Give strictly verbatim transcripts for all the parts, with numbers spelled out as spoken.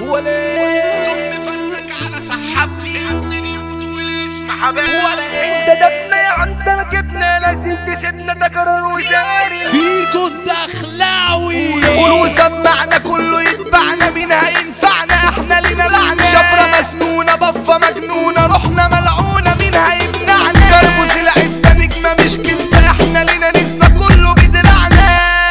ولا ضم فردك على صحفي ابن يموت والاسم حبايب ولا انت دفنا عندك جبنا لازم تسيبنا تكرر وزاري فيكو الدخلاوي قول وسمعنا كله يتبعنا مين هينفعنا احنا لينا لعنة شفرة مسنونة بفة مجنونة روحنا ملعونة مين هيمنعنا كربوس العزبة نجمة مش كذبة احنا لينا نسبة كله بدراعنا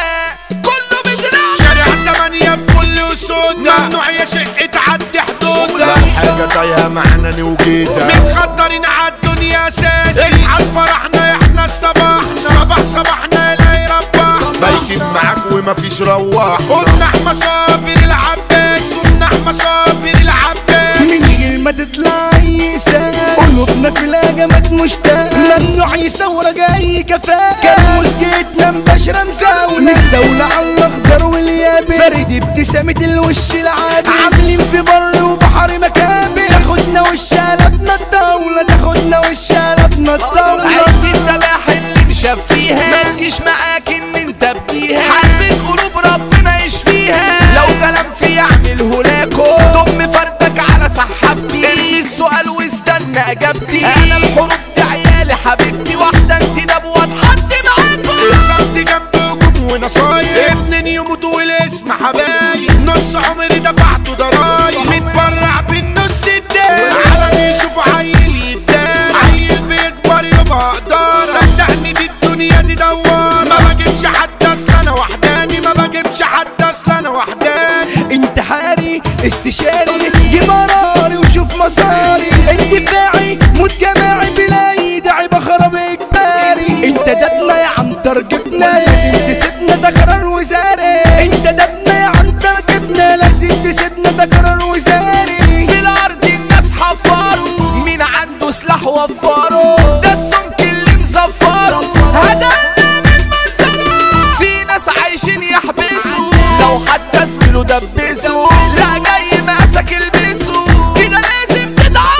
كله بدراعنا شارع تمانية بكل وسودنا ممنوع يا شق تعدي حدودنا حاجة تايهة معنا نوجيتها متخدرين عالدنيا اساسي اصحى فرحنا احنا اصطبحنا صباح صباحنا لا يربحنا بايتين معاك ومفيش رواح قلنا احنا صابر العباس قلنا احنا صابر العباس من غير ما تطلع يسال قلوبنا في الهجمات مشتاق ممنوع يصور جاي كفاء كان مسجتنا مباشرة مزاولة مستولى على الاخضر واليابس فرد ابتسامة الوش العابس عاملين في بر وبحر مكابس تاخدنا وش قلبنا الدولة تاخدنا وش قلبنا الدولة عد الذباح اللي مشاف فيها ما تجيش معاك ان انت بديها حبة قلوب ربنا يشفيها لو كلام فيه اعمله لاكو ضم فردك على صحبتي ارمي السؤال واستنى اجابتي انا الحروب دي عيالي حبيبتي واحدة انت نبوة اتحط معاكم الصمت جنبكم ونصاير ابن يموت والاسم حبايب نص عمري دفعته ضرايب متبرع بالنص التاني على يشوف عيل يتداري عيل بيكبر يبقى قدارة صدقني دي الدنيا دي دوارة ما بجيبش حد اصل انا وحداني ما بجيبش حد اصل انا وحداني انتحاري استشاري جيب قراري وشوف مساري اندفاعي موت جماعي بلا يدعي بخرب اجباري انت دبنا يا عنتر جبنا لازم تسيبنا ده قرار وزاري انت دبنا يا عنتر جبنا لازم تسيبنا ده قرار وزاري في الارض الناس حفاروا مين عنده سلاح وفاره ده السمك اللي مزفره هدلنا من منظره في ناس عايشين يحبسوا لو حتى زميله دبسوا لا جاي ماسك البسه كده لازم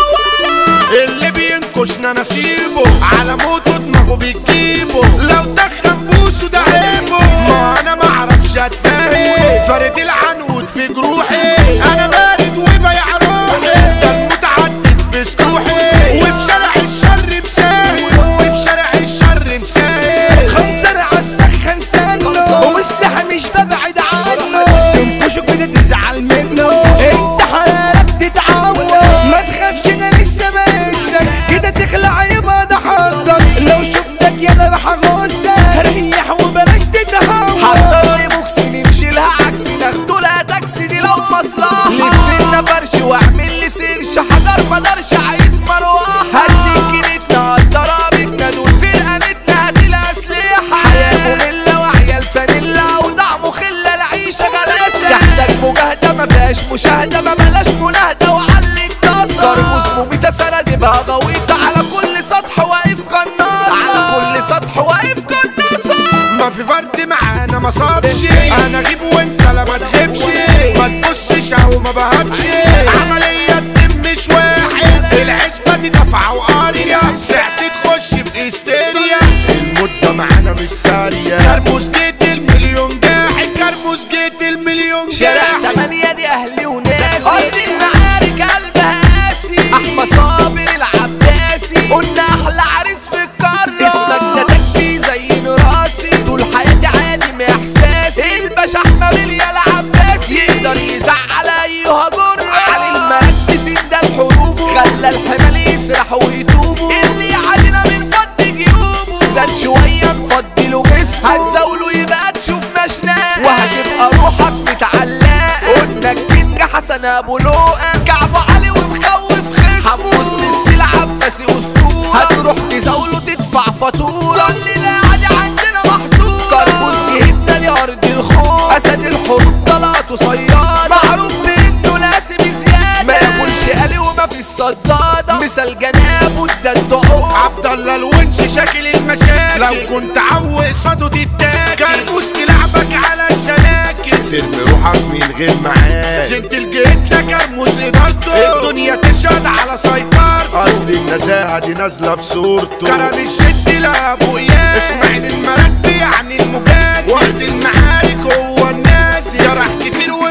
تتعور اللي بينكشنا نسيبه على موته دماغه بتجيبه لو دخن بوسه ده عيبه ما انا معرفش اتفاهم فرد العنقود في جروحي انا بارد وبيع روحي ده المتعدد في سطوحي وفي شارع الشر مساهي وفي شارع الشر مساهي خنزر عالسخن سنه وسلاح مش ببعد عنه تنكشه كده تزعل منه انت حلالك تتعور ما تخافش انا لسه بهزك كده تخلع يبقى ده حظك لو شفتك يالا راح اغزك ريح وبلاش تتهور حضر لي بوكس نمشي لها عكسي ناخده لها تاكسي دي لو مصلحه لفينا فرش واعمل لي سيرش حجر مقدرش عايز مروحه هتسكنتنا ضربتنا دول فرقانتنا هات الاسلحه حياه ممله وعيال فانيلا ودعم خله العيشه غلاسه تحتاج مجاهده ما فيهاش مشاهده ما بلاش مناهده وعلي الطاسه كربوس مميته سندبها غويطه على كل سطح واقف قناصه على كل سطح واقف قناصه ما في فرد معانا ما صابش انا اجيب وانت لا ما تغيبش ما تبصش او ما بهبش عمليه تتم مش واحد العزبه دي دفعه وقاريه ساعه تخش بهستيريا المدة معانا مش سارية كرموس جيت المليون جاحد كرموس جيت المليون شارع تمانية دي اهلي وناسي ارض المعارك قلبها قاسي احمى صابر العباسي قلنا احلى عريس في القاره اسمك ده تكفي زي راسي طول حياتي عادم احساسي الباشا احمد اليا العباسي يقدر يزعل ايها جر علي المركز ده الحروب خلى الحمل يسرح ويتوبوا اللي علينا من فض جيوبه زاد شويه نفضي له جسمه هتزاوله يبقى تشوف مشناه وهتبقى روحك متعلقه قلنا الكينج حسن ابو لؤى كعبه عالي ومخوف خصمه حمص السيل عباسي اسطوره هتروح تزاوله تدفع فاتوره كل اللي عادي عندنا محظور كربوس جهتنا لارض الخوف اسد الحروب طلعته صياد معروف بانه لازم زياده ما ياكلش قلي وما في الصداده مثال جنابه ده الدعوه عبد الله الونش شاكل المشاكل لو كنت عوق صدو تتاكل كرموس تلعبك على الشناكل ترمي روحك من غير معاك جنتل جيتنا كرموس ادارته الدنيا تشهد على سيطرته اصل النزاهة دي نازلة بصورته كرم الشد لابو اياد اسماعيل المربي يعني المجازي وقت المعارك هو النازي جرح كتير ومالش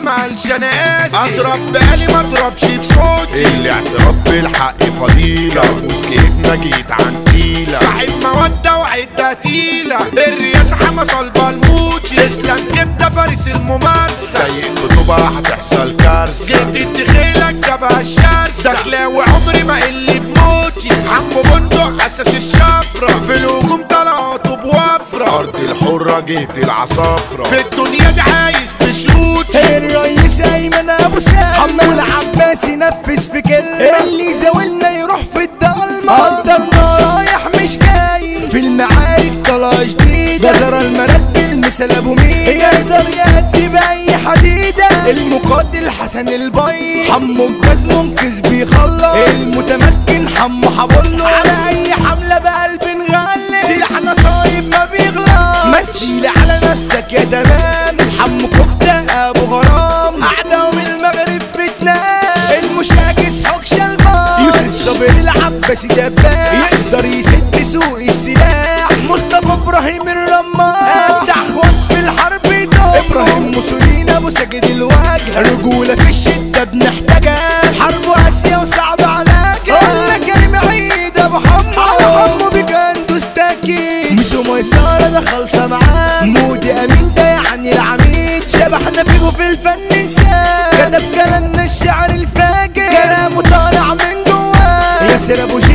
عشان قاسي اضرب بالي ما اضربش بصوتي اللي اعتراف بالحق فضيلة وسكتنا جيت عن تيلة صاحب مودة وعدة تقيلة الرياسة حما صلبة الموتي اسلام كبدة فارس الممارسة ضايقت طوبة هتحصل كارثة جيت ادخيلك جابها الشرسة دخلاوي عمري ما قل بموتي عمو بندق اساس الشفرة في الهجوم طلعته بوفرة أرض الحرة جيت العصافرة في الدنيا دي عايش بشروطي الرئيس ايمن ابو سالم حمو العباس ينفذ في كلمه اللي زاولنا يروح في الضلمه قدرنا رايح مش جاي في المعارك طلع جديد جزر المرد المثل ابو مين يقدر يأدي باي حديده المقاتل حسن البي حمو الجاز منقذ بيخلص المتمكن حمو حبله على اي حمله بقلب نغلس سلاحنا صايب ما بيغلط مسيلي على نفسك يا تمام حمو كفته ابو غرام قعده من المغرب بتنام المشاكس حكش البار يوسف صابر العباسي دباب يقدر يسد سوق السلاح مصطفى ابراهيم الرمار ابدع اخوات في الحرب يدور ابراهيم موسولين ابو ساجد الوجه رجوله في الشده بنحتاجها حرب اسيا وصعب علاجها قلنا كريم عيد ابو حمو على حمو بجندوس تاكيد ميسو ميساره ده خالصه معاه مودي امين ده يعني العميد شبحنا فيه في الفن نساه كتب كلامنا الشعر الفاجر كلامه طالع من جواه ياسر ابو